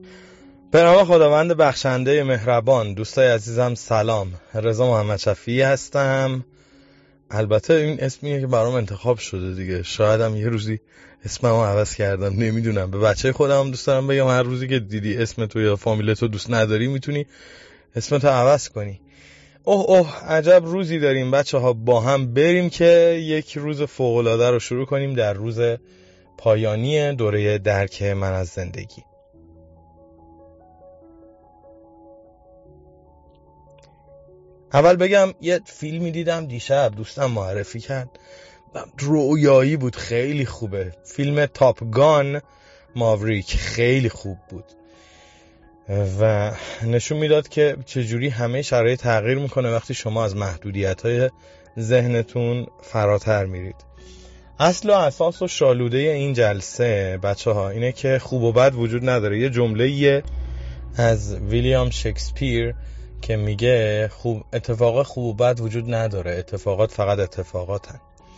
به نام خداوند بخشنده مهربان. دوستای عزیزم سلام، رضا محمد شفیعی هستم. البته این اسمیه که برام انتخاب شده دیگه، شایدم یه روزی اسممو عوض کردم، نمیدونم. به بچه خودم دوست دارم بگم هر روزی که دیدی اسم تو یا فامیل تو دوست نداری میتونی اسمتو عوض کنی. اوه عجب روزی داریم بچه ها، با هم بریم که یک روز فوق‌العاده رو شروع کنیم در روز پایانی دوره درک من از زندگی. اول بگم یه فیلمی دیدم دیشب، دوستم معرفی کرد، رویایی بود، خیلی خوبه. فیلم تاپ گان ماوریک خیلی خوب بود و نشون میداد که چجوری همه شرایط تغییر میکنه وقتی شما از محدودیت‌های ذهنتون فراتر میرید. اصل و اساس و شالوده این جلسه بچه ها اینه که خوب و بد وجود نداره. یه جمله از ویلیام شکسپیر که میگه اتفاق خوب و بد وجود نداره، اتفاقات فقط اتفاقاتن.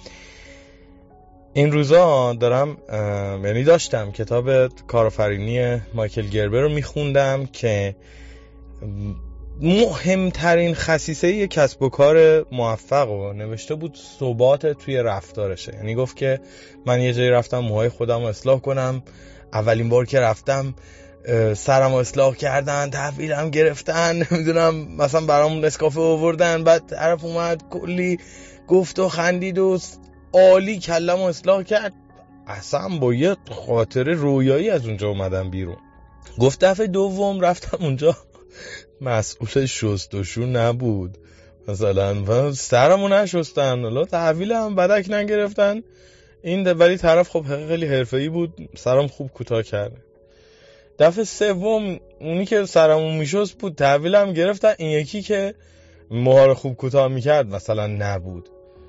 این روزا داشتم کتاب کارآفرینی مایکل گربر رو میخوندم که مهمترین خصیصه یک کسب و کار موفق رو نوشته بود ثبات توی رفتارشه. یعنی گفت که من یه جایی رفتم موهای خودم رو اصلاح کنم، اولین بار که رفتم سرم رو اصلاح کردن، تحویلم گرفتن، نمیدونم مثلا برام نسکافه آوردن، بعد طرف اومد کلی گفت و خندید و عالی کلم رو اصلاح کرد. اصلا با یه خاطره رویایی از اونجا اومدم بیرون. گفت دفعه دوم رفتم اونجا مسئول شستشو نبود مثلا، سرمو نشستن، حالا تحویلم بدک نگرفتن ولی طرف خب خیلی حرفه‌ای بود، سرم خوب کوتاه کرده. دفعه سوم اونی که سرمو میشست بود، تحویلم گرفتن، این یکی که موها رو خوب کوتاه میکرد مثلا نبود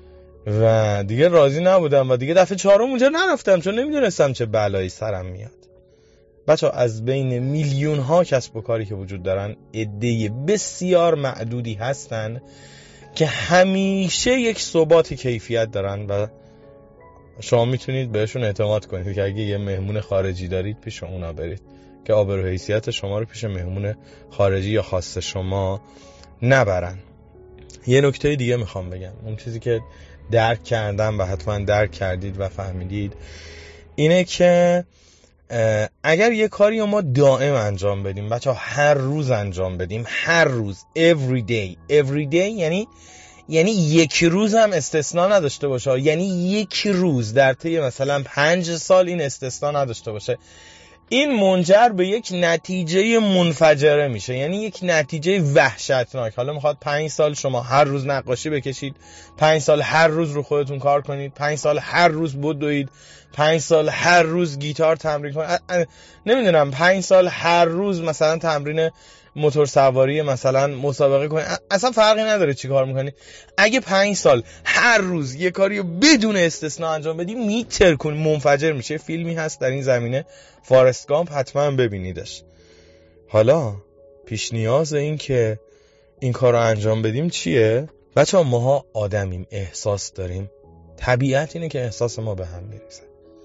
و دیگه راضی نبودم و دیگه دفعه چهارم اونجا نرفتم چون نمیدونستم چه بلایی سرم میاد. بچه ها از بین میلیون ها کسب و کاری که وجود دارن، عده بسیار معدودی هستن که همیشه یک ثبات کیفیت دارن و شما میتونید بهشون اعتماد کنید که اگه یه مهمون خارجی دارید پیش اونا برید که آبرو و حیثیت شما رو پیش مهمون خارجی یا خاص شما نبرن. یه نکته دیگه میخوام بگم، اون چیزی که درک کردم و حتما درک کردید و فهمیدید اینه که اگر یه کاری رو ما دائم انجام بدیم بچه ها، هر روز انجام بدیم، هر روز، every day، یعنی یک روز هم استثناء نداشته باشه، یعنی یک روز در طی مثلا 5 سال این استثناء نداشته باشه، این منجر به یک نتیجه منفجره میشه، یعنی یک نتیجه وحشتناک. حالا میخواد 5 سال شما هر روز نقاشی بکشید، 5 سال هر روز رو خودتون کار کنید، 5 سال هر روز بدوید، 5 سال هر روز گیتار تمرین کنید، نمیدونم 5 سال هر روز مثلا تمرین موتور سواری مثلا مسابقه کنید، اصلا فرقی نداره چی کار میکنی. اگه 5 سال هر روز یه کاری رو بدون استثناء انجام بدی، میترکون، منفجر میشه. فیلمی هست در این زمینه، فارست گامپ، حتما ببینیدش. حالا پیش نیاز این که این کار رو انجام بدیم چیه؟ بچه ها ماها آدمیم، احساس داریم، طبیعت اینه که احساس ما به هم میریزه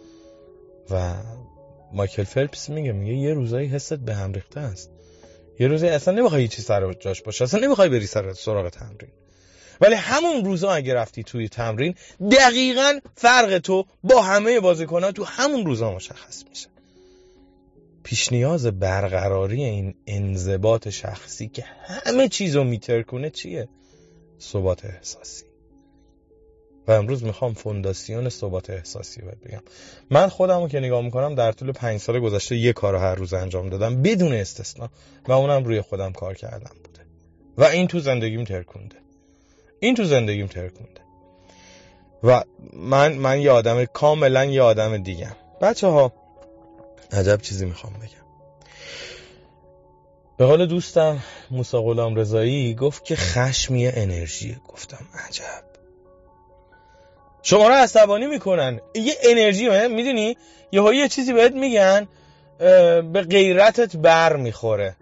و مایکل فلپس میگه یه روزایی حست به هم ریخته است، یه روزی اصلا نمیخوای چیزی سر جاش باشه، اصلا نمیخوای بری سراغ تمرین، ولی همون روزا اگه رفتی توی تمرین، دقیقاً فرق تو با همه بازیکن‌ها تو همون روزا مشخص میشه. پیش نیاز برقراری این انضباط شخصی که همه چیزو میترکونه چیه؟ ثبات احساسی. و امروز میخوام فونداسیون ثبات احساسی رو بگم. من خودمو که نگاه میکنم در طول 5 سال گذشته یه کارو هر روز انجام دادم بدون استثناء و اونم روی خودم کار کردم بوده و این تو زندگیم ترکونده. و من یه آدم کاملا یه آدم دیگه. بچه ها عجب چیزی میخوام بگم. به قول دوستم موسی غلامرضایی گفت که خشم یه انرژیه. گفتم عجب. شما رو عصبانی میکنن، یه انرژی، میدونی یه چیزی بهت میگن به غیرتت بر میخوره.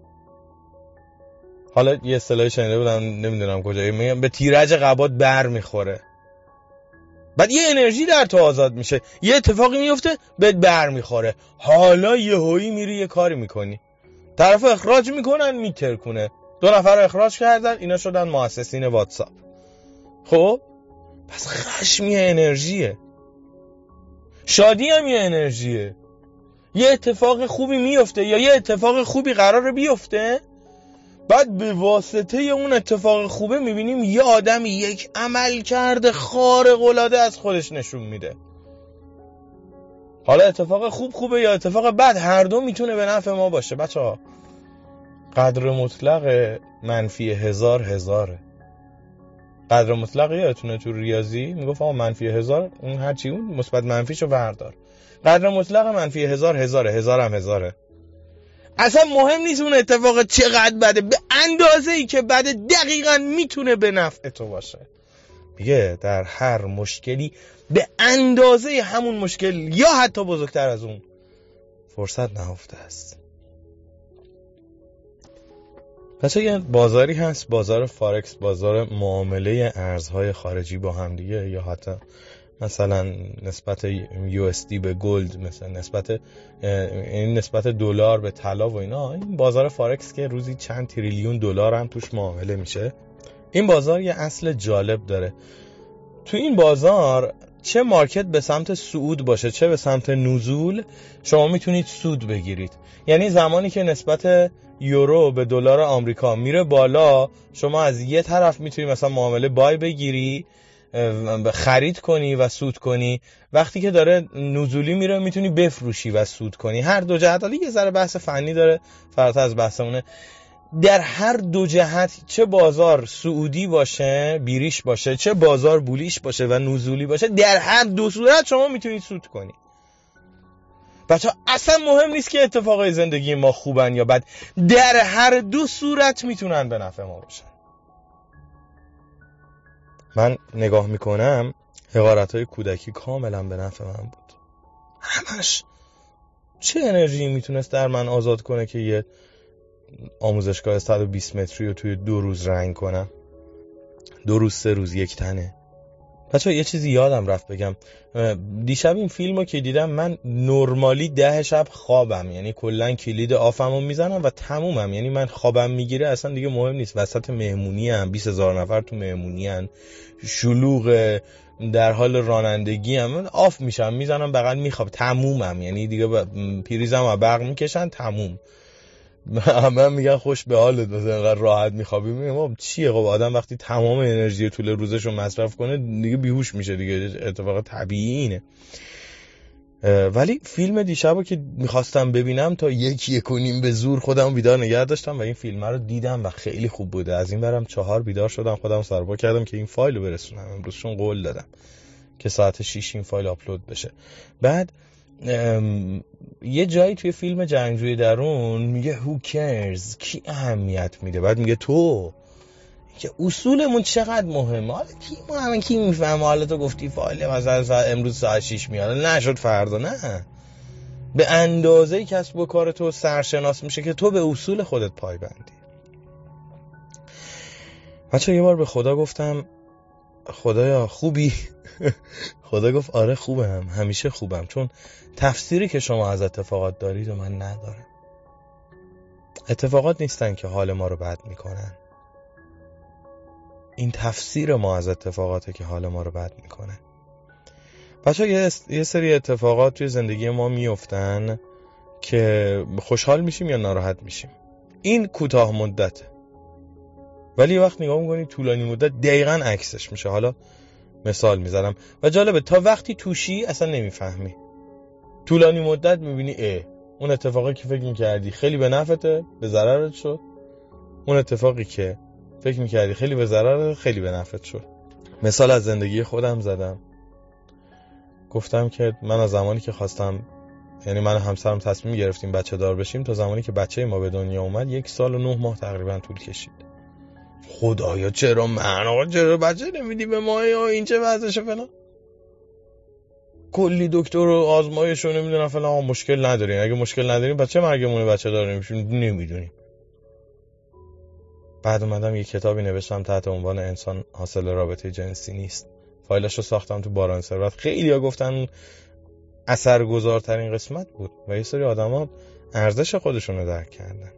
حالا یه اصطلاحی شنیده بودم نمیدونم کجایی، میگن به تیرج قبات بر میخوره. بعد یه انرژی در تو آزاد میشه، یه اتفاقی میفته بهت برمیخوره، حالا یهویی میری یه کاری میکنی، طرف اخراج میکنن میترکونه، 2 نفر اخراج کردن، اینا شدن مؤسسین واتساپ. خب پس خشم یه انرژیه، شادی هم یه انرژیه. یه اتفاق خوبی میفته یا یه اتفاق خوبی قراره بیفته، بعد به واسطه اون اتفاق خوبه میبینیم یه آدمی یک عمل کرده خارق العاده از خودش نشون میده. حالا اتفاق خوبه یا اتفاق بد، هر دو میتونه به نفع ما باشه. بچه ها قدر مطلق منفی 1000 قدر مطلق یادتونه تو ریاضی میگفت منفی 1000 اون هرچی اون مثبت منفیشو بردار. قدر مطلق منفی 1000 هم 1000. اصلا مهم نیست اون اتفاق چقدر بده، به اندازه ای که بده دقیقاً میتونه به نفع تو باشه. میگه در هر مشکلی به اندازه همون مشکل یا حتی بزرگتر از اون فرصت نهفته است. پس یه بازاری هست، بازار فارکس، بازار معامله ارزهای خارجی با هم دیگه، یا حتی مثلا نسبت USD به گلد، مثلا نسبت دلار به طلا و اینا. این بازار فارکس که روزی چند تریلیون دلار هم توش معامله میشه. این بازار یه اصل جالب داره. تو این بازار چه مارکت به سمت صعود باشه چه به سمت نزول، شما میتونید سود بگیرید. یعنی زمانی که نسبت یورو به دلار آمریکا میره بالا، شما از یه طرف میتونی مثلا معامله بای بگیری، خرید کنی و سود کنی. وقتی که داره نزولی میره میتونی بفروشی و سود کنی. هر دو جهت، حالا یه ذره بحث فنی داره فراتر از بحثمونه، در هر دو جهت، چه بازار سعودی باشه بیریش باشه، چه بازار بولیش باشه و نزولی باشه، در هر دو صورت شما میتونید سود کنی. بچه اصلا مهم نیست که اتفاقای زندگی ما خوبن یا بد، در هر دو صورت میتونن به نفع ما باشن. من نگاه میکنم حقارت‌های کودکی کاملا به نفع من بود، همش. چه انرژی میتونست در من آزاد کنه که یه آموزشگاه 120 متری رو توی 2 روز رنگ کنم، 2 روز 3 روز یک تنه. بچه‌ها یه چیزی یادم رفت بگم، دیشب این فیلمو که دیدم، من نورمالی 10 شب خوابم، یعنی کلا کلید آفمو میزنم و تمومم. یعنی من خوابم میگیره اصلا دیگه مهم نیست، وسط مهمونی ام، 20000 نفر تو مهمونی ام، شلوغ، در حال رانندگی ام، آف میشم، میزنم بغل میخوام، تمومم. یعنی دیگه پریزم و برق میکشن، تموم. من میگن خوش به حالت، مثلا انقدر راحت میخوابی. میگم چیه؟ خب آدم وقتی تمام انرژی طول روزشو مصرف کنه دیگه بیهوش میشه دیگه، اتفاق طبیعی اینه. ولی فیلم دیشبو که میخواستم ببینم تا 1:30 به زور خودم بیدار نگه داشتم و این فیلم رو دیدم و خیلی خوب بوده. از این برم 4 بیدار شدم، خودم سرپا کردم که این فایل رو برسونم امروز، چون قول دادم که ساعت 6 این فایل آپلود بشه. بعد یه جایی توی فیلم جنگجوی درون میگه who cares، کی اهمیت میده؟ بعد میگه تو، که اصولمون چقدر مهمه. حالا کی میفهمه؟ حالا تو گفتی فایل مثلا امروز ساعت 6 میاد، نشد فردا، نه. به اندازه کسب و کار تو سرشناس میشه که تو به اصول خودت پایبندی. بچه یه بار به خدا گفتم خدایا خوبی؟ خدا گفت آره خوبم، همیشه خوبم، چون تفسیری که شما از اتفاقات دارید و من ندارم. اتفاقات نیستن که حال ما رو بد میکنن، این تفسیر ما از اتفاقاته که حال ما رو بد میکنه. بچه یه سری اتفاقات توی زندگی ما میفتن که خوشحال میشیم یا ناراحت میشیم. این کوتاه مدته، ولی وقت نگاه میکنی طولانی مدت دقیقاً عکسش میشه. حالا مثال میزنم و جالبه، تا وقتی توشی اصلا نمیفهمی، طولانی مدت میبینی اون اتفاقی که فکر میکردی خیلی به نفعته به ضررت شد، اون اتفاقی که فکر میکردی خیلی به ضررت خیلی به نفعت شد. مثال از زندگی خودم زدم، گفتم که من از زمانی که خواستم، یعنی من و همسرم تصمیم گرفتیم بچه دار بشیم، تا زمانی که بچه ما به دنیا اومد 1 سال و 9 ماه تقریبا طول کشید. خدایا چرا من؟ آقا چرا بچه نمیدی به ما؟ این چه وضعشه فلان؟ کلی دکتر و آزمایش رو نمیدونم فلان، مشکل نداریم. اگه مشکل نداریم بچه مرگمونه بچه دار نمیشیم، نمیدونیم. بعد اومدم یه کتابی نوشتم تحت عنوان انسان حاصل رابطه جنسی نیست، فایلاشو ساختم تو باران ثروت. خیلی‌ها گفتن اثرگذارترین قسمت بود و یه سری آدما ارزش خودشونو درک کردن.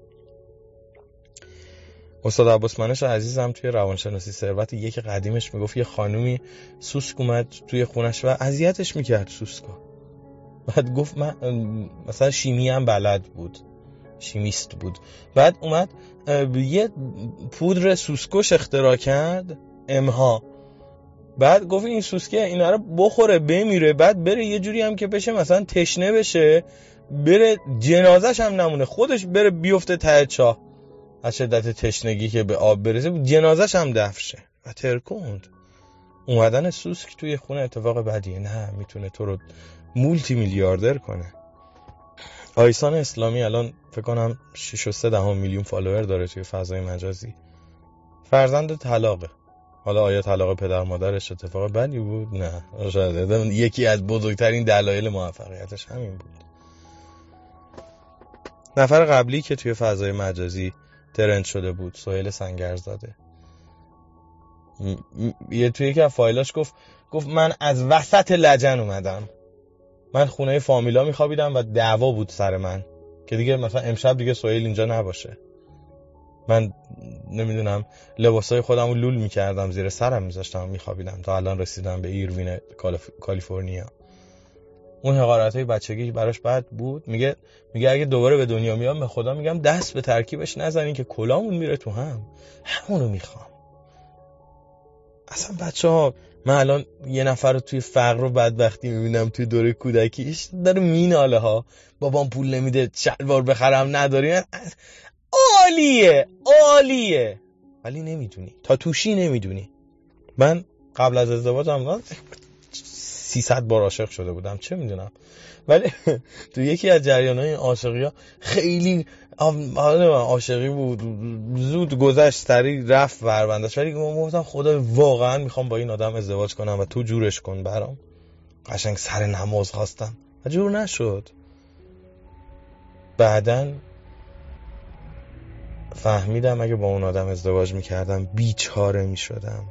استاد عباس منش عزیزم توی روانشناسی ثروت یک قدیمش میگفت یه خانومی سوسک اومد توی خونش و اذیتش میکرد سوسکا. بعد گفت من مثلا شیمی هم بلد بود، شیمیست بود. بعد اومد یه پودر سوسکوش اختراع کرد، امها. بعد گفت این سوسکه اینا رو بخوره بمیره، بعد بره یه جوری هم که بشه مثلا تشنه بشه، بره جنازش هم نمونه، خودش بره بیفته ته چاه از شدت تشنگی که به آب برسه، جنازش هم دفن شه. و ترکوند. اومدن سوسک توی خونه اتفاق بدیه؟ نه، میتونه تو رو مولتی میلیاردر کنه. آیسان اسلامی الان فکر کنم 6.3 میلیون فالوور داره توی فضای مجازی. فرزند طلاقه. حالا آیا طلاق پدر مادرش اتفاق بدی بود؟ نه، شاید یکی از بزرگترین دلایل موفقیتش همین بود. نفر قبلی که توی فضای مجازی ترند شده بود سهیل سنگرزاده، توی یکی از فایلاش گفت من از وسط لجن اومدم، من خونه فامیلا میخوابیدم و دعوا بود سر من که دیگه مثلا امشب دیگه سهیل اینجا نباشه. من نمیدونم لباسای خودم رو لول میکردم زیر سرم میذاشتم میخوابیدم تا الان رسیدم به ایروین کالیفرنیا. اون حقارتای بچگی براش بد بود. میگه اگه دوباره به دنیا میام به خدا میگم دست به ترکیبش نزنین که کلامون میره تو هم، همونو میخوام. اصلا بچه‌ها، من الان یه نفر رو توی فقر و بدبختی میبینم توی دوره کودکیش داره میناله ها، بابام پول نمیده شلوار بخرم نداریم. عالیه ولی نمیدونی، تا توشی نمیدونی. من قبل از ازدواجم 300 بار عاشق شده بودم، چه میدونم، ولی تو یکی از جریان‌های عاشقی‌ها خیلی عاشقی بود، زود گذشت، سریع رفت وربندش، ولی گفتم خدا واقعا میخوام با این آدم ازدواج کنم و تو جورش کن برام. قشنگ سر نماز خواستم و جور نشد. بعدن فهمیدم اگه با اون آدم ازدواج میکردم بیچاره میشدم.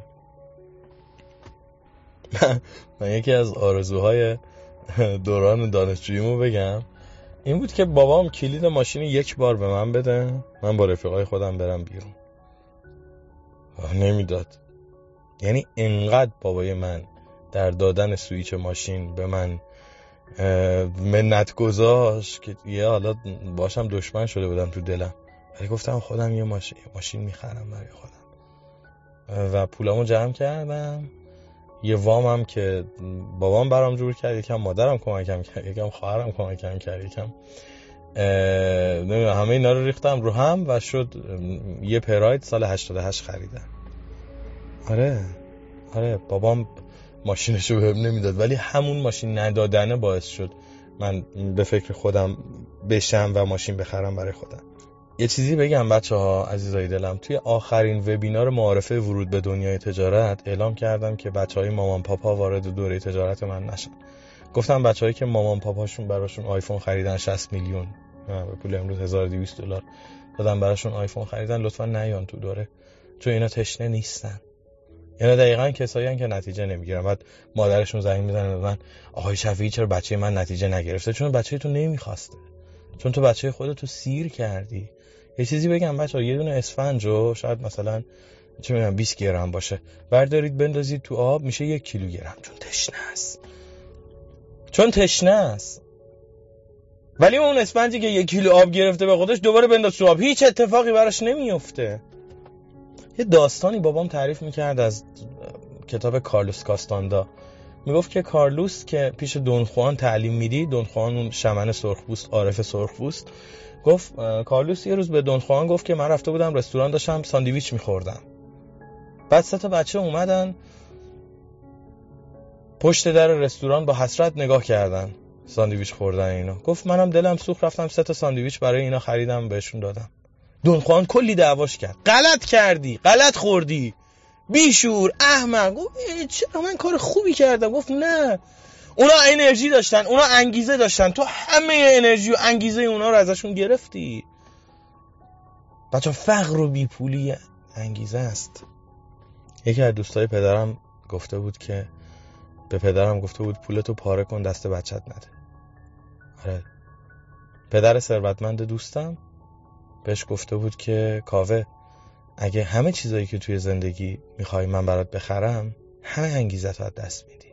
من یکی از آرزوهای دوران دانشجوییمو بگم این بود که بابام کلید ماشین یک بار به من بده، من با رفیقای خودم برم بیرون. نمیداد. یعنی انقدر بابای من در دادن سویچ ماشین به من منت گذاشت که یه حالا باشم دشمن شده بودم تو دلم، ولی گفتم خودم یه ماشین میخرم برای خودم و پولامو جمع کردم. یه وامم که بابام برام جور کرد، یکم مادرم کمکم کرد، یکم خواهرم کمکم کرد، یکم نمیدونم، همه اینا رو ریختم رو هم و شد یه پراید سال 88 خریدم. آره بابام ماشینشو بهم نمیداد، ولی همون ماشین ندادنه باعث شد من به فکر خودم بشم و ماشین بخرم برای خودم. یه چیزی بگم بچه‌ها عزیزای دلم، توی آخرین وبینار معارفه ورود به دنیای تجارت اعلام کردم که بچهای مامان پاپا وارد دوره تجارت من نشن. گفتم بچه‌هایی که مامان پاپاشون براشون آیفون خریدن 60 میلیون به پول امروز $1200 دادن براشون آیفون خریدن، لطفا نیان تو دوره، چون اینا تشنه نیستن. اینا دقیقاً کسایی هستن که نتیجه نمیگیرن. بعد مادرشون زنگ میزنه به من، آقای شفیعی چرا بچه من نتیجه نگرفته؟ چون بچه تو نمیخواسته، چون تو بچه خودتو سیر کردی. یه چیزی بگم بچه‌ها، یه دونه اسفنجو شاید مثلا چه میدونم 20 گرم باشه، بردارید بندازید تو آب میشه 1 کیلوگرم، چون تشنه است. ولی اون اسفنجی که 1 کیلو آب گرفته به خودش دوباره بنداز تو آب، هیچ اتفاقی براش نمیفته. یه داستانی بابام تعریف میکرد از کتاب کارلوس کاستاندا. میگفت که کارلوس که پیش دون خوان تعلیم میدید، دون خوان اون شمن سرخپوست، عارف سرخپوست، گفت کارلوس یه روز به دون خوان گفت که من رفته بودم رستوران داشتم ساندویچ میخوردم، بعد 3 تا بچه اومدن پشت در رستوران با حسرت نگاه کردن ساندویچ خوردن اینا. گفت منم دلم سوخت رفتم 3 تا ساندویچ برای اینا خریدم بهشون دادم. دون خوان کلی دعواش کرد، غلط کردی، غلط خوردی، بیشور، احمق. گفت چرا من کار خوبی کردم؟ گفت نه، اونا انرژی داشتن، اونا انگیزه داشتن، تو همه انرژی و انگیزه اونا رو ازشون گرفتی. بچه فقر و بیپولی انگیزه است. یکی از دوستای پدرم گفته بود که به پدرم گفته بود پولتو پاره کن دست بچت نده. آره. پدر ثروتمند دوستم بهش گفته بود که کاوه اگه همه چیزایی که توی زندگی میخوای من برات بخرم، همه انگیزتو از دست میدی.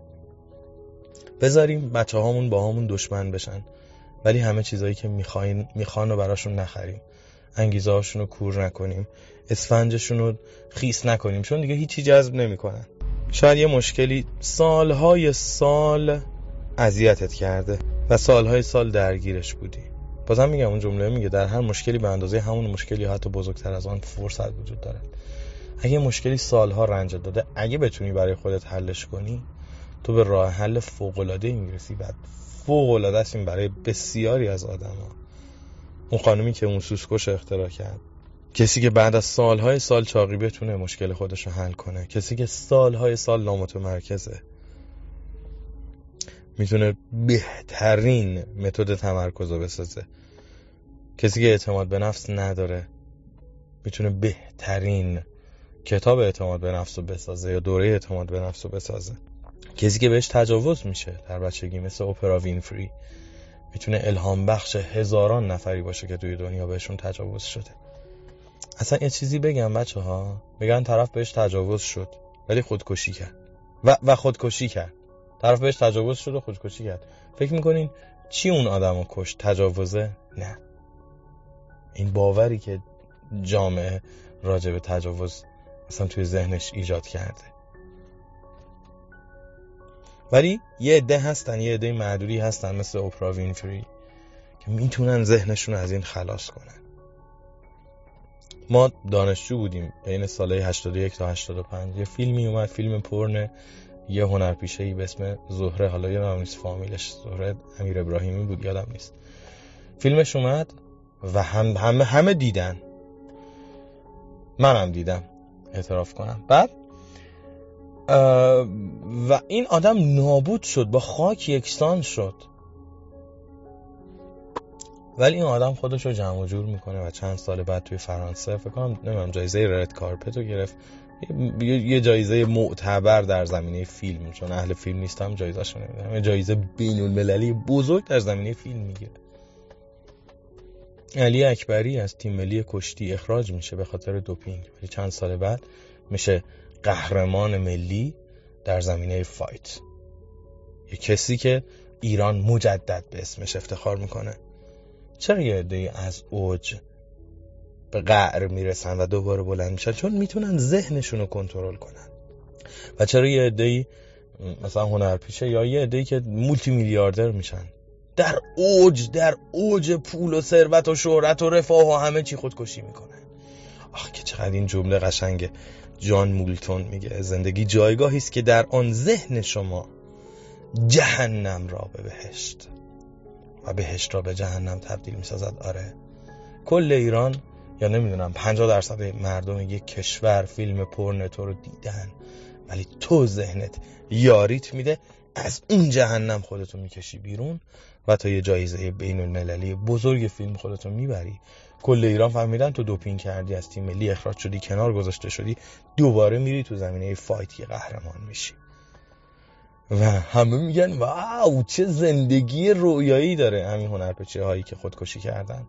بذاریم بچه هامون با همون دشمن بشن، ولی همه چیزایی که میخوان رو براشون نخریم، انگیزه هاشون رو کور نکنیم، اسفنجشون رو خیس نکنیم، چون دیگه هیچی جذب نمیکنن. شاید یه مشکلی سالهای سال اذیتت کرده و سالهای سال درگیرش بودی. بازم میگم اون جمله میگه در هر مشکلی به اندازه همون مشکلی حتی بزرگتر از آن فرصت وجود داره. اگه مشکلی سالها رنجت داده، اگه بتونی برای خودت حلش کنی، تو به راه حل فوق‌العاده‌ای میرسی. بعد فوق‌العاده است این برای بسیاری از آدم‌ها. اون خانومی که اون سوسکوش اختراع کرد، کسی که بعد از سالهای سال چاقی بتونه مشکل خودش رو حل کنه، کسی که سالهای سال نامتمرکزه، میتونه بهترین متد تمرکز رو بسازه، کسی که اعتماد به نفس نداره میتونه بهترین کتاب اعتماد به نفس رو بسازه یا دوره اعتماد به نفس رو بسازه، کسی که بهش تجاوز میشه در بچگی مثل اپرا وینفری میتونه الهام بخش هزاران نفری باشه که توی دنیا بهشون تجاوز شده. اصلا یه چیزی بگم بچه ها، بگن طرف بهش تجاوز شد ولی خودکشی کرد و خودکشی کرد. طرف بهش تجاوز شد و خودکشی کرد. فکر میکنین چی اون آدمو کشت؟ تجاوزه؟ نه. این باوری که جامعه راجع به تجاوز اصلا توی ذهنش ایجاد کرده. ولی یه عده هستن، یه عده معدودی هستن مثل اپرا وینفری که میتونن ذهنشون از این خلاص کنن. ما دانشجو بودیم بین سالهای 81 تا 85. یه فیلمی اومد، فیلم پورن یه هنرپیشه‌ای به اسم زهره، حالا یادم نیست فامیلش، زهره امیر ابراهیمی بود یادم نیست. فیلمش اومد و همه دیدن، منم دیدم اعتراف کنم. بعد و این آدم نابود شد، با خاک یکسان شد. ولی این آدم خودش رو جمع و جور میکنه و چند سال بعد توی فرانسه فکر کنم نمیدونم جایزه رد کارپت رو گرفت، یه جایزه معتبر در زمینه فیلم، چون اهل فیلم نیستم جایزه‌شو نمیدونم، یه جایزه بین‌المللی بزرگ در زمینه فیلم میگیره. علی اکبری از تیم ملی کشتی اخراج میشه به خاطر دوپینگ، ولی چند سال بعد میشه قهرمان ملی در زمینه فایت. یه کسی که ایران مجدد به اسمش افتخار میکنه. چرا یه عده‌ای از اوج به قعر میرسن و دوباره بلند میشن؟ چون میتونن ذهنشون رو کنترل کنن. و چرا یه عده‌ای مثلا هنرپیشه یا یه عده‌ای که مولتی میلیاردر میشن در اوج پول و ثروت و شهرت و رفاه و همه چی خودکشی میکنن؟ آخ که چقدر این جمله قشنگه. جان مولتون میگه زندگی جایگاهی است که در آن ذهن شما جهنم را به بهشت و بهشت را به جهنم تبدیل میسازد. آره، کل ایران یا نمیدونم 50% مردم یک کشور فیلم پورن تو رو دیدن، ولی تو ذهنت یاریت میده از اون جهنم خودتو میکشی بیرون و تا یه جایزه بین المللی بزرگ فیلم خودتو میبری. کل ایران فهمیدن تو دوپینگ کردی، از تیم ملی اخراج شدی، کنار گذاشته شدی، دوباره میری تو زمینه فایت که قهرمان میشی و همه میگن واو چه زندگی رویایی داره. همین هنرپیشه هایی که خودکشی کردن،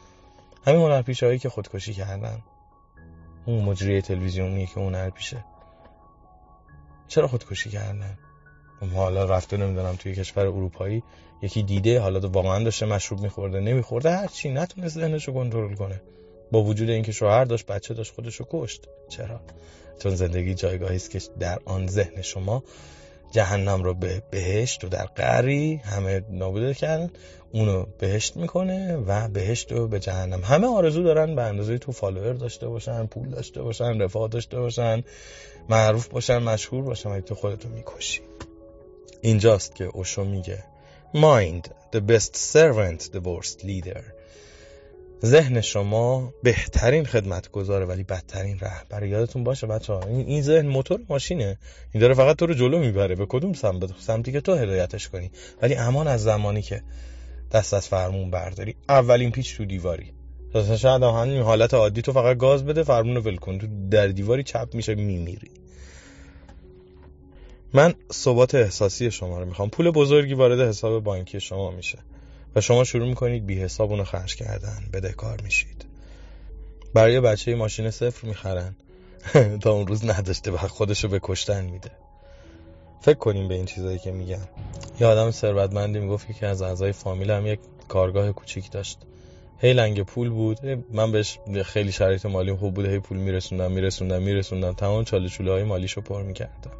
اون مجری تلویزیونی که هنرپیشه چرا خودکشی کردن؟ حالا رفته نمیدونم توی کشور اروپایی یکی دیده، حالا واقعا داشته مشروب میخورده نمیخورده، هر چی، نتونست ذهنشو کنترل کنه، با وجود اینکه شوهر داشت بچه داشت خودشو کشت. چرا؟ چون زندگی جایگاهی است که در آن ذهن شما جهنم رو به بهشت و در قعری همه نابوده کردن اونو بهشت میکنه و بهشت رو به جهنم. همه آرزو دارن به اندازه تو فالوور داشته باشن، پول داشته باشن، رفاه داشته باشن، معروف باشن، مشهور باشن، ولی تو خودتو میکشی. اینجاست که اوشو میگه Mind the best servant the worst leader. ذهن شما بهترین خدمتگزاره ولی بدترین رهبر. یادتون باشه بچه‌ها، این ذهن موتور ماشینه، این داره فقط تو رو جلو میبره به کدوم سمتی که تو هدایتش کنی. ولی امان از زمانی که دست از فرمون برداری، اولین پیچ تو دیواری. شاید همین حالت عادی تو فقط گاز بده، فرمون رو ول کن، تو در دیواری چپ میشه میمیری. من ثبات احساسی شما رو میخوام. پول بزرگی وارد حساب بانکی شما میشه و شما شروع میکنید بی حساب اونو خرج کردن، بدهکار میشید. برای بچه ماشین صفر میخرن تا اون روز نداشته و خودشو به کشتن میده. فکر کنیم به این چیزایی که میگم. یه آدم ثروتمندی میگفت که از اعضای فامیلم یک کارگاه کوچیک داشت. هی لنگ پول بود. من بهش خیلی شرایط مالی خوب بود، هی پول میرسوندم تمام چاله چوله های مالیشو پر میکردم.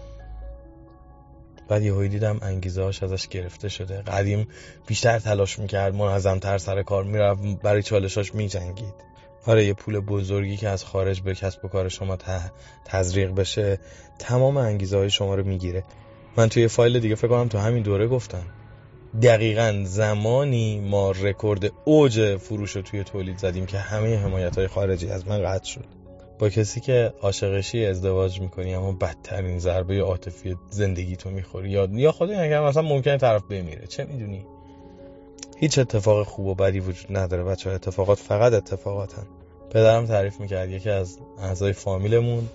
بعد یهو دیدم انگیزه هاش ازش گرفته شده. قدیم بیشتر تلاش میکرد، منظم‌تر سر کار میرفت، برای چالشاش میجنگید. آره، یه پول بزرگی که از خارج به کسب و کار شما تزریق بشه تمام انگیزه های شما رو میگیره. من توی فایل دیگه فکر کنم تو همین دوره گفتم دقیقاً زمانی ما رکورد اوج فروش رو توی تولید زدیم که همه حمایت‌های خارجی از من قطع شد. با کسی که عاشقشی ازدواج میکنی اما بدترین ضربه عاطفی زندگی تو میخوری، یا خدا نگه مثلا ممکنه طرف بمیره، چه میدونی. هیچ اتفاق خوب و بدی وجود نداره بچه‌ها، اتفاقات فقط اتفاقاتن. پدرم تعریف میکرد یکی از اعضای فامیلمون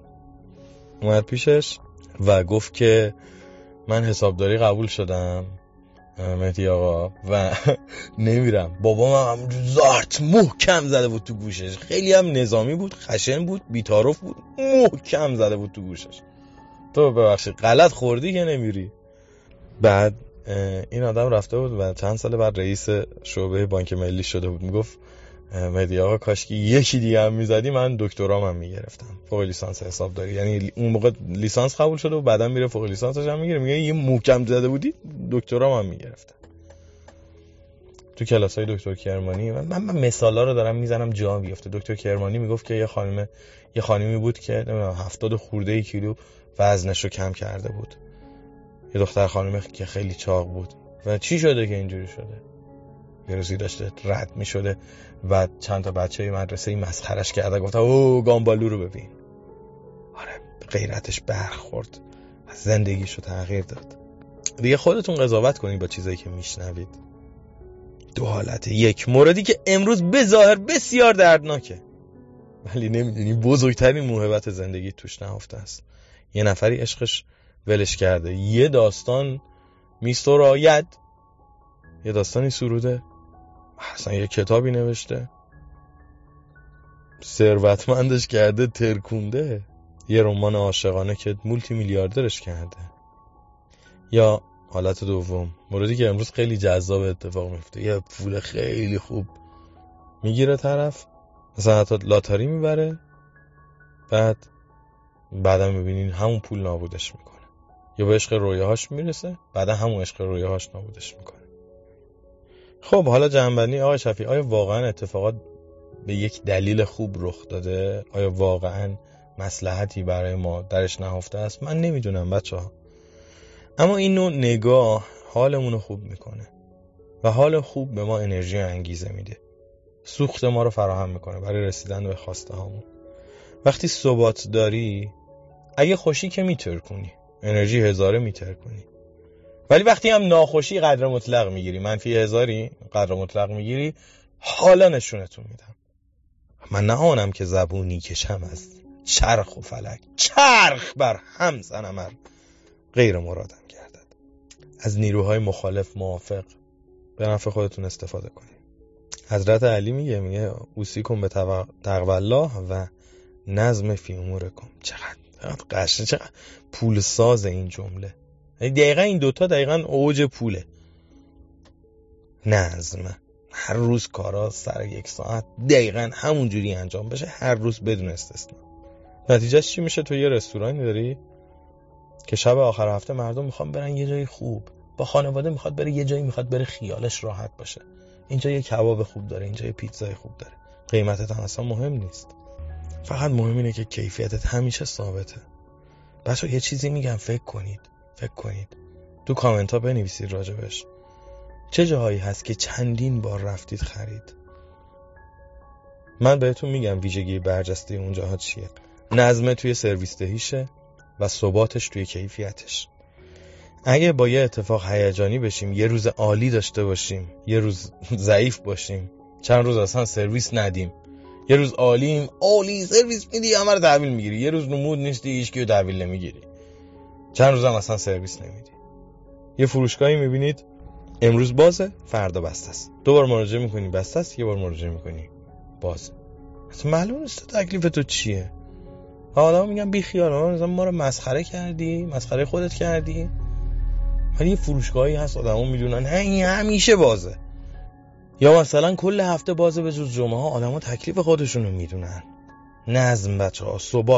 اومد پیشش و گفت که من حسابداری قبول شدم مهدی آقا و نمیرم. بابام هم زارت محکم زده بود تو گوشش، خیلی هم نظامی بود، خشن بود، بی‌تعارف بود، محکم زده بود تو گوشش تو ببخشید غلط خوردی که نمیری. بعد این آدم رفته بود و چند سال بعد رئیس شعبه بانک ملی شده بود. میگفت مهدی آقا کاش که یکی دیگه هم میزدی من دکترام هم میگرفتم، فوق لیسانس حسابداری. یعنی اون موقع لیسانس قبول شده و بعدم میره فوق لیسانسش هم میگیره. میگه یه محکم زده بودی دکترام هم میگرفتم. تو کلاسای دکتر کرمانی من مثالا رو دارم میزنم جا بیفته. دکتر کرمانی میگفت که یه خانمی بود که نمیدونم 70 خورده کیلو وزنش رو کم کرده بود. یه دختر خانمی که خیلی چاق بود و چی شده که اینجوری شده؟ یه روزی داشته رد می شده و چند تا بچه مدرسه مسخرش کرده، گفت او گامبالو رو ببین. آره، غیرتش برخورد، زندگیشو تغییر داد. دیگه خودتون قضاوت کنید با چیزایی که میشنوید. دو حالته. یک، موردی که امروز به ظاهر بسیار دردناکه ولی نمیدونی بزرگترین موهبت زندگی توش نهفته است. یه نفری عشقش ولش کرده، یه داستان میستوراید، یه داستانی سروده، اصلا یه کتابی نوشته، ثروتمندش کرده، ترکونده، یه رمان عاشقانه که مولتی میلیاردرش کرده. یا حالت دوم، موردی که امروز خیلی جذاب اتفاق میفته، یه پول خیلی خوب میگیره طرف، مثلا حتی لاتاری میبره، بعدم میبینین همون پول نابودش میکنه. یا به عشق رویاهاش میرسه، بعدا همون عشق رویاهاش نابودش میکنه. خب حالا جنبندی آقای شفیع، آیا واقعا اتفاقات به یک دلیل خوب رخ داده؟ آیا واقعا مصلحتی برای ما درش نهفته است؟ من نمیدونم بچه‌ها، اما این نوع نگاه حالمون رو خوب میکنه و حال خوب به ما انرژی و انگیزه میده، سوخت ما رو فراهم میکنه برای رسیدن به خواسته هامون. وقتی ثبات داری، اگه خوشی که میترکونی، انرژی هزاره میترکونی، ولی وقتی هم ناخوشی قدر مطلق میگیری، منفی 1000 قدر مطلق میگیری، حالا نشونتون میدم. من نه آنم که زبونی کشم از چرخ و فلک، چرخ بر هم زنم غیر مرادم گردد. از نیروهای مخالف موافق به نفع خودتون استفاده کنید. حضرت علی میگه اوصیکم به تقوی الله و نظم فی امورکم. چقدر قشنگه، چقدر پول ساز این جمله. دقیقا این دوتا دقیقا اوج پوله. نظم، هر روز کارا سر 1 ساعت دقیقا همون جوری انجام بشه، هر روز بدون استثنا. نتیجهش چی میشه؟ تو یه رستورانی داری که شب آخر هفته مردم میخوان برن یه جای خوب، با خانواده میخواد بره یه جایی، میخواد بره خیالش راحت باشه. اینجا یه کباب خوب داره، اینجا یه پیتزای خوب داره. قیمتت هم اصلا مهم نیست، فقط مهم اینه که کیفیتت همیشه ثابته. بچه‌ها یه چیزی میگم، فکر کنید تو کامنت ها بنویسید راجبش. چه جاهایی هست که چندین بار رفتید خرید؟ من بهتون میگم ویژگی برجسته اون جاها چیه. نظم توی سرویس دهیشه و ثباتش توی کیفیتش. اگه با یه اتفاق هیجانی بشیم، یه روز عالی داشته باشیم، یه روز ضعیف باشیم، چند روز اصلا سرویس ندیم، یه روز عالی سرویس میدی همه رو تحویل میگیری، یه روز نمود نیستی هیچ کیو تحویل نمیگیری، چند روز هم اصلا سرویس نمیدی. یه فروشگاهی میبینید امروز بازه، فردا بسته است. دوبار مراجعه میکنی بسته است، یه بار مراجعه میکنی بازه. اصلا معلوم نیست تکلیف تو چیه. حالا میگم بی خیال، ما رو مسخره کردی، مسخره خودت کردی. ولی یه فروشگاهی هست آدما میدونن این همیشه بازه، یا مثلا کل هفته بازه به جز جمعه ها. آدما تکلیف خودشون رو میدونن. نظم بچه‌ها،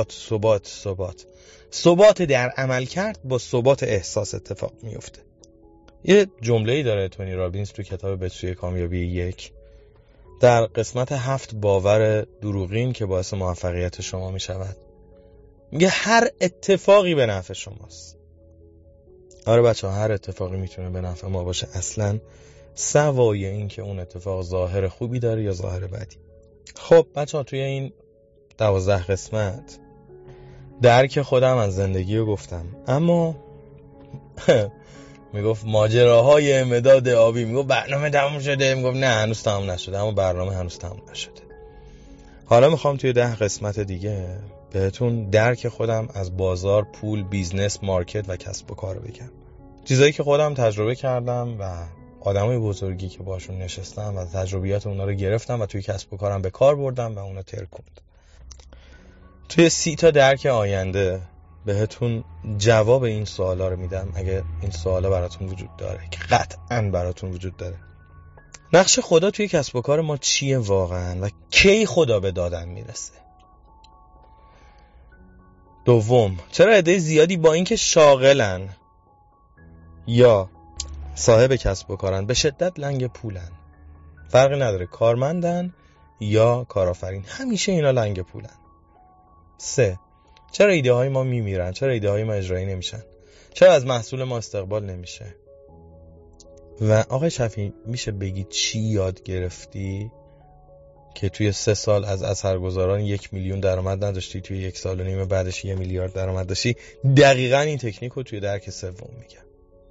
ثبات در عمل کرد با ثبات احساس اتفاق میفته. یه جمله‌ای داره تونی رابینز تو کتاب به سوی کامیابی 1 در قسمت 7 باور دروغین که باعث موفقیت شما میشود. میگه هر اتفاقی به نفع شماست. آره بچه‌ها، هر اتفاقی میتونه به نفع ما باشه، اصلاً سوای این که اون اتفاق ظاهر خوبی داره یا ظاهر بدی. خب بچه‌ها، توی این 12 قسمت درک خودم از زندگی رو گفتم، اما میگفت ماجراهای مداد آبی، میگفت برنامه تموم شده، میگفت نه هنوز تموم نشده، اما برنامه هنوز تموم نشده. حالا میخوام توی 10 قسمت دیگه بهتون درک خودم از بازار، پول، بیزنس، مارکت و کسب و کار بگم. چیزایی که خودم تجربه کردم و آدمای بزرگی که باشون نشستم و تجربیات اونا رو گرفتم و توی کسب و کارم به کار بردم و اونا ترکوند. توی 30 تا درک آینده بهتون جواب این سوالا رو میدم، اگه این سوالا براتون وجود داره، که قطعاً براتون وجود داره. نقش خدا توی کسب و کار ما چیه واقعاً و کی خدا به دادن میرسه؟ دوم، چرا عده زیادی با اینکه شاغلن یا صاحب کسب و کارن به شدت لنگ پولن؟ فرقی نداره کارمندن یا کارآفرین، همیشه اینا لنگ پولن. 3، چرا ایده های ما میمیرن؟ چرا ایده های ما اجرایی نمیشن؟ چرا از محصول ما استقبال نمیشه؟ و آقای شفیع، میشه بگی چی یاد گرفتی که توی 3 سال از اثرگذاران 1 میلیون درآمد نداشتی، توی 1 سال و نیم بعدش 1 میلیارد درآمد داشتی؟ دقیقاً این تکنیک رو توی درک سوم میگم.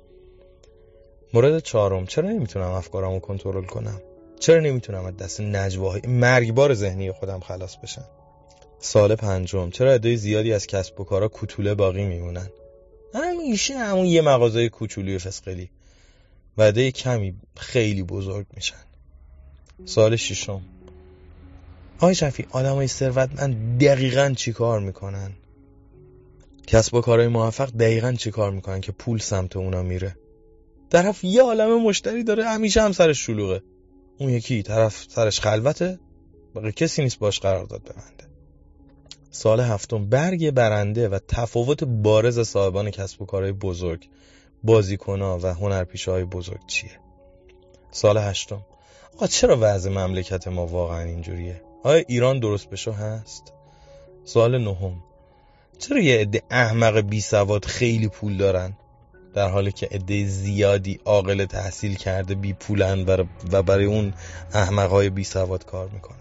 مورد 4، چرا نمیتونم افکارمو کنترل کنم؟ چرا نمیتونم از دست نجواهای مرگبار ذهنی خودم خلاص بشم؟ سوال 5، چرا عده زیادی از کسب و کارا کوتوله باقی میمونن؟ همیشه همون یه مغازه کوچولی فسقلی و عده کمی خیلی بزرگ میشن. سوال 6، آقای شفیع، آدمای ثروتمند دقیقاً چی کار میکنن؟ کسب و کارهای موفق دقیقاً چی کار میکنن که پول سمت اونا میره؟ طرف یه عالمه مشتری داره، همیشه هم سرش شلوغه. اون یکی طرف سرش خلوته، باقی کسی نیست باش قرارداد ببنده. سوال 7، برگ برنده و تفاوت بارز صاحبان کسب و کارهای بزرگ، بازیکن‌ها و هنرپیشه‌های بزرگ چیه؟ سوال 8، آقا چرا وضع مملکت ما واقعا اینجوریه؟ آیا ایران درست بشو هست؟ سوال 9، چرا یه عده احمق بی سواد خیلی پول دارن در حالی که عده زیادی عاقل تحصیل کرده بی پولن و برای اون احمق‌های بی سواد کار میکنن؟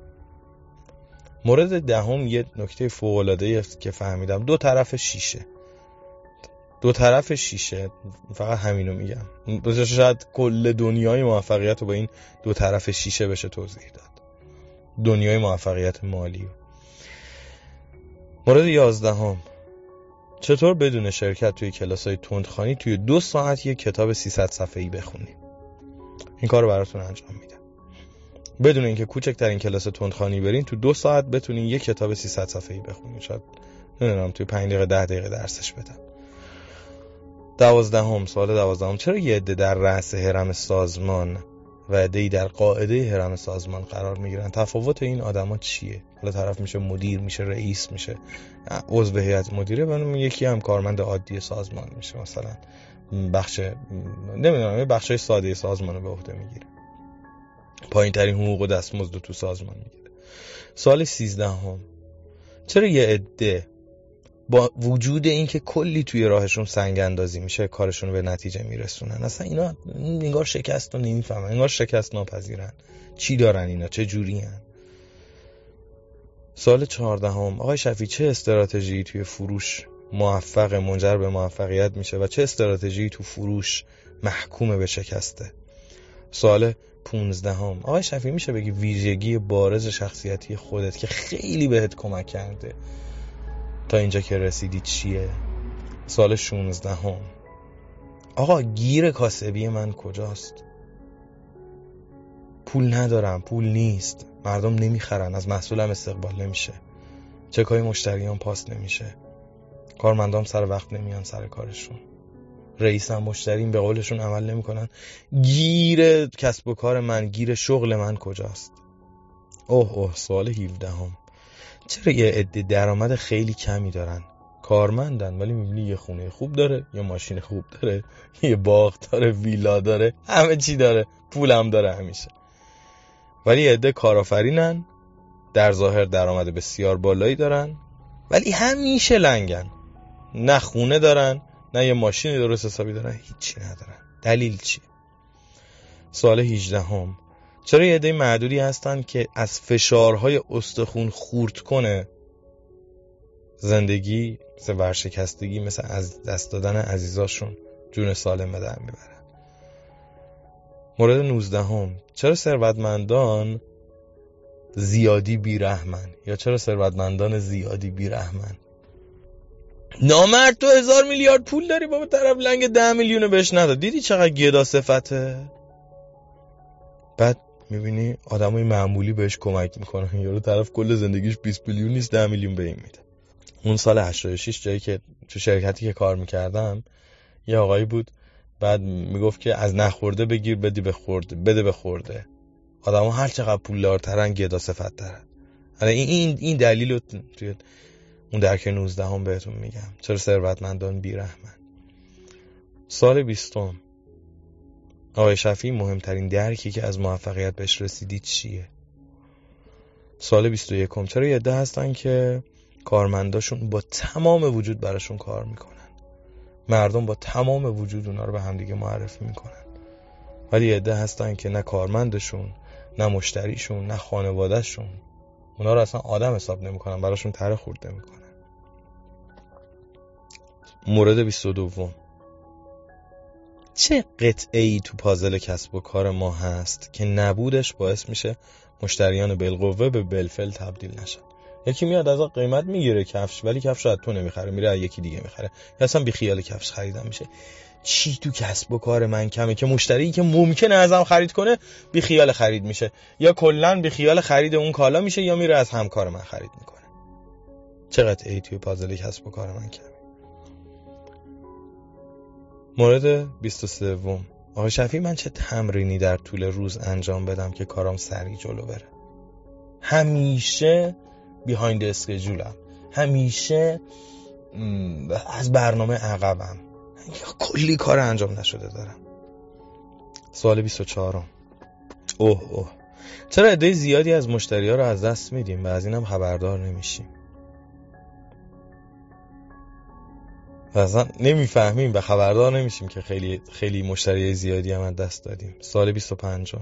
مورد 10 یه نکته فوق‌العاده‌ای است که فهمیدم، دو طرف شیشه. فقط همینو میگم، شاید کل دنیای موفقیت رو با این 2 طرف شیشه بشه توضیح داد، دنیای موفقیت مالی. مورد 11، چطور بدون شرکت توی کلاس‌های تندخوانی توی 2 ساعت یه کتاب 300 صفحه‌ای بخونی؟ این کارو براتون انجام میدم. بدون اینکه کوچکترین کلاس تندخوانی برین، تو 2 ساعت بتونین یه کتاب 300 صفحه‌ای بخونین. شاید نمیدونم توی 5 دقیقه 10 دقیقه درسش بدم. 12، سوال 12، چرا یه عده در رأس هرم سازمان و عده‌ای در قاعده هرم سازمان قرار میگیرن؟ تفاوت این آدما چیه؟ حالا طرف میشه مدیر، میشه رئیس، میشه عضو هیئت مدیره، و یکی هم کارمند عادی سازمان میشه، مثلا نمیدونم بخشای ساده سازمان رو به عهده میگیره، پایین ترین حقوق و دستمزد تو سازمان میگیره. سوال 13، چرا یه عده با وجود این که کلی توی راهشون سنگ اندازی میشه کارشون به نتیجه میرسونن؟ اصلا اینا انگار شکست رو نمیفهمن، انگار شکست ناپذیرن. چی دارن اینا؟ چه جوری هن؟ سوال 14، آقای شفیع، چه استراتژی توی فروش موفق منجر به موفقیت میشه و چه استراتژی تو فروش محکوم به شکسته؟ سوال 15، آقای شفیع، میشه بگی ویژگی بارز شخصیتی خودت که خیلی بهت کمک کرده تا اینجا که رسیدی چیه؟ سوال 16 آقا گیر کاسبی من کجاست؟ پول ندارم، پول نیست، مردم نمیخرن، از محصولم استقبال نمیشه، چکای مشتریان پاس نمیشه، کارمندام سر وقت نمیان سر کارشون، رئیسم مشتریم به قولشون عمل نمیکنن. گیر کسب و کار من، گیر شغل من کجاست؟ سوال 17 چرا یه عده درآمد خیلی کمی دارن، کارمندن، ولی میبینی یه خونه خوب داره، یه ماشین خوب داره، یه باغ داره، ویلا داره، همه چی داره، پولم داره همیشه، ولی یه عده کارآفرینن، در ظاهر درآمد بسیار بالایی دارن، ولی همیشه لنگن، نه خونه دارن، نه یه ماشین درست حسابی دارن، هیچی ندارن. دلیل چیه؟ سوال 18 چرا یه عده معدودی هستن که از فشارهای استخون خورد کنه زندگی، مثل ورشکستگی، مثل از دست دادن عزیزاشون، جون سالم به در میبرن؟ مورد 19 چرا ثروتمندان زیادی بیرحمن، یا چرا ثروتمندان زیادی بیرحمن؟ نامرد تو 1000 میلیارد پول داری، بابا طرف لنگ 10 میلیون بهش نداد، دیدی چقدر گدا صفته؟ بعد میبینی آدمای معمولی بهش کمک میکنن، یارو طرف کل زندگیش 20 میلیون نیست، 10 میلیون به این میده. اون سال 86 جایی که تو شرکتی که کار میکردم یه آقایی بود، بعد میگفت که از نخورده بگیر بده به خورده. آدما هر چقدر پولدارترن گدا صفت‌ترن. این دلیل رو توی اون درک 19 بهتون میگم چرا ثروتمندان بیرحمن. سال 20 آقای شفیعی مهمترین درکی که از موفقیت بهش رسیدید چیه؟ سال 21 چرا یه عده هستن که کارمنداشون با تمام وجود براشون کار میکنن، مردم با تمام وجود اونا رو به همدیگه معرفی میکنن، ولی یه عده هستن که نه کارمندشون، نه مشتریشون، نه خانوادهشون اونا رو اصلا آدم حساب نمیکنن، براشون تره خورد نمیکنن. مورد 22 چه قطعه‌ای تو پازل کسب و کار ما هست که نبودش باعث میشه مشتریان بالقوه به بالفعل تبدیل نشن؟ یکی میاد از قیمت میگیره کفش، ولی کفش رو از تو نمیخره، میره از یکی دیگه میخره، یا اصلا بی خیال کفش خریدن میشه. چی تو کسب و کار من کمه که مشتری که ممکنه ازم خرید کنه بی خیال خرید میشه، یا کلا بی خیال خرید اون کالا میشه، یا میره از همکار من خرید میکنه؟ چه قطعه‌ای توی پازل کسب و کار من کمه؟ مورد 23 آقای شفیعی من چه تمرینی در طول روز انجام بدم که کارام سریع جلو بره؟ همیشه بیهایند اسکیجولم، همیشه از برنامه عقبم، کلی کار انجام نشده دارم. سوال 24 چرا عده زیادی از مشتری‌ها رو از دست میدیم و از اینم خبردار نمیشیم؟ اصلا نمیفهمیم و خبردار نمیشیم که خیلی مشتری زیادی هم از دست دادیم. سوال 25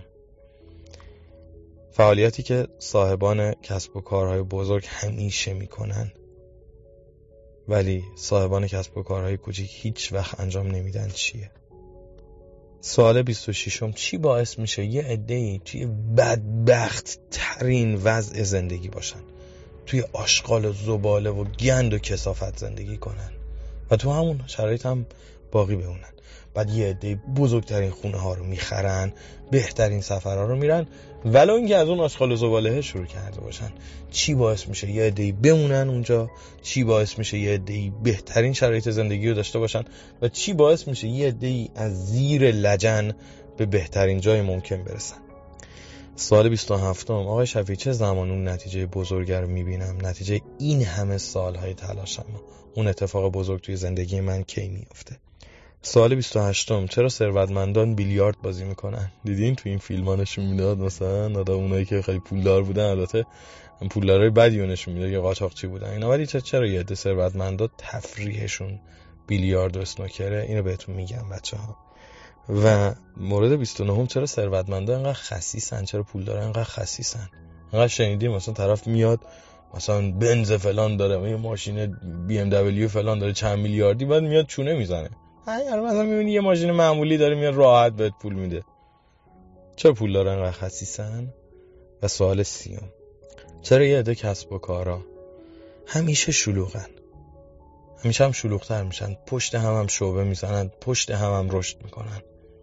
فعالیتی که صاحبان کسب و کارهای بزرگ همیشه میکنن ولی صاحبان کسب و کارهای کوچیک هیچ وقت انجام نمیدن چیه؟ سوال 26 چی باعث میشه یه عده‌ای توی بدبخت ترین وضع زندگی باشن، توی آشغال و زباله و گند و کثافت زندگی کنن و تو همون شرایط هم باقی بمونن؟ بعد یه عده بزرگترین خونه ها رو میخرن، بهترین سفرها رو میرن، ولو اینکه از اون آشغال و زباله شروع کرده باشن. چی باعث میشه یه عده بمونن اونجا؟ چی باعث میشه یه عده بهترین شرایط زندگی رو داشته باشن؟ و چی باعث میشه یه عده از زیر لجن به بهترین جای ممکن برسن؟ سوال 27 آقای شفیعی چه زمان اون نتیجه بزرگ رو میبینم، نتیجه این همه سالهای تلاشم، اون اتفاق بزرگ توی زندگی من کی میفته؟ سوال 28 چرا ثروتمندان بیلیارد بازی میکنن؟ دیدین تو این فیلم‌ها نشون میداد مثلا آدم اونایی که خیلی پولدار بودن، البته پولدارای بدی نشون میداد یا قاچاقچی بودن اینا، ولی چرا یه عده ثروتمندا تفریحشون بیلیارد و اسنوکره؟ اینو بهتون میگم بچه‌ها. و مورد 29 چرا ثروتمندا اینقدر خسیسن، چرا پولدارا اینقدر خسیسن؟ انقدر شنیدیم مثلا طرف میاد مثلا بنز فلان داره، یه ماشین بی ام دبلیو فلان داره چند میلیاردی، بعد میاد چونه میزنه. مثلا میبینی یه ماشین معمولی داره میاد راحت بهت پول میده. چرا پولدارا اینقدر خسیسن؟ و سوال 30 چرا یه عده کسب و کارا همیشه شلوغن، همیشه هم شلوغ‌تر میشن، پشت هم شعبه میزنن، پشت هم رشد میکنن.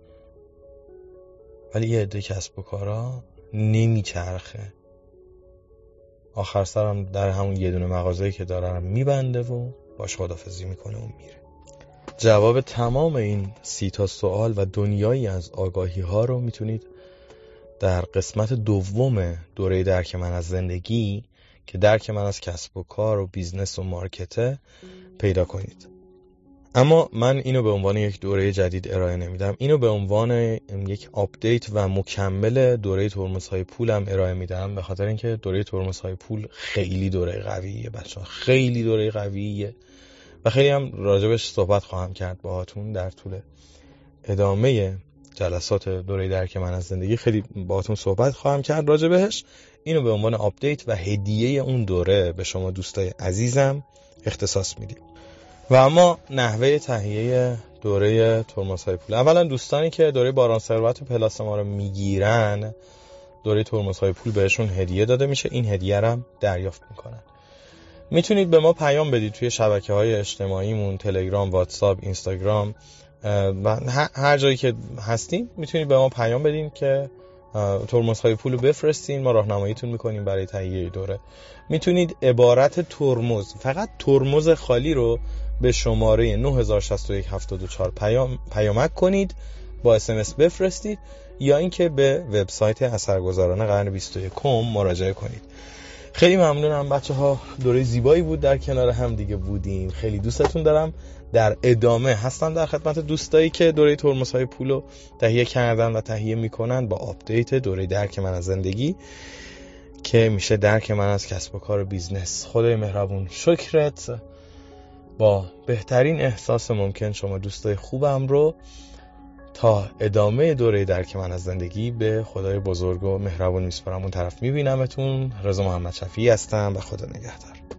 ولی یه عده کسب و کارا نمیچرخه، آخر سرم در همون یه دونه مغازه‌ای که دارم میبنده و باش خدافظی میکنه و میره. جواب تمام این 30 تا سوال و دنیایی از آگاهی ها رو میتونید در قسمت دوم دوره درک من از زندگی که درک من از کسب و کار و بیزنس و مارکته پیدا کنید. اما من اینو به عنوان یک دوره جدید ارائه نمیدم، اینو به عنوان یک آپدیت و مکمل دوره ترمزهای پولم ارائه میدم، به خاطر اینکه دوره ترمزهای پول خیلی دوره قویه بچه‌ها، خیلی دوره قویه و خیلی هم راجبش صحبت خواهم کرد باهاتون در طول ادامه جلسات دوره درک من از زندگی. خیلی باهاتون صحبت خواهم کرد راجبش. اینو به عنوان آپدیت و هدیه اون دوره به شما دوستای عزیزم اختصاص میدیم. و اما نحوه تهیه دوره ترمزهای پول، اولا دوستانی که دوره باران ثروت و پلاس ما رو میگیرن، دوره ترمزهای پول بهشون هدیه داده میشه، این هدیه رو هم دریافت میکنن. میتونید به ما پیام بدید توی شبکه‌های اجتماعیمون، تلگرام، واتساپ، اینستاگرام و هر جایی که هستیم میتونید به ما پیام بدین که ترمزهای پول رو بفرستین، ما راهنماییتون میکنیم برای تهیه دوره. میتونید عبارت ترمز، فقط ترمز خالی رو به شماره 906174 پیامک کنید، با SMS بفرستید یا اینکه به وبسایت اثرگذاران قرن 21 مراجعه کنید. خیلی ممنونم بچه‌ها، دوره زیبایی بود، در کنار هم دیگه بودیم، خیلی دوستتون دارم. در ادامه هستم در خدمت دوستایی که دوره ترمزهای پولو تهیه کردن و تهیه میکنن با آپدیت دوره درک من از زندگی که میشه درک من از کسب و کار و بیزنس. خدای مهربون شکرت. با بهترین احساس ممکن شما دوستای خوبم رو تا ادامه دوره درک من از زندگی به خدای بزرگ و مهربون میسپارم. اون طرف میبینمتون. رضا محمد شفیعی هستم و خدا نگهدار.